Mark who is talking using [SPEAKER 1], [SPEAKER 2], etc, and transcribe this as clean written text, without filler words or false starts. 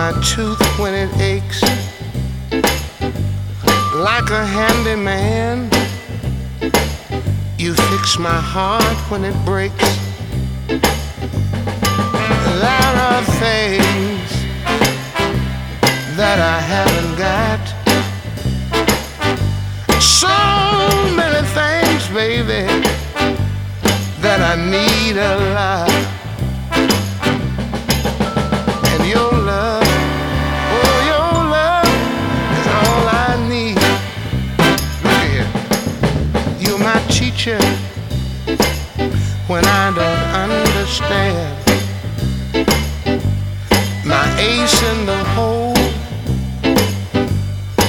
[SPEAKER 1] my tooth when it aches. Like a handyman, you fix my heart when it breaks. There are things that I haven't got. So many things, baby, that I need a lot.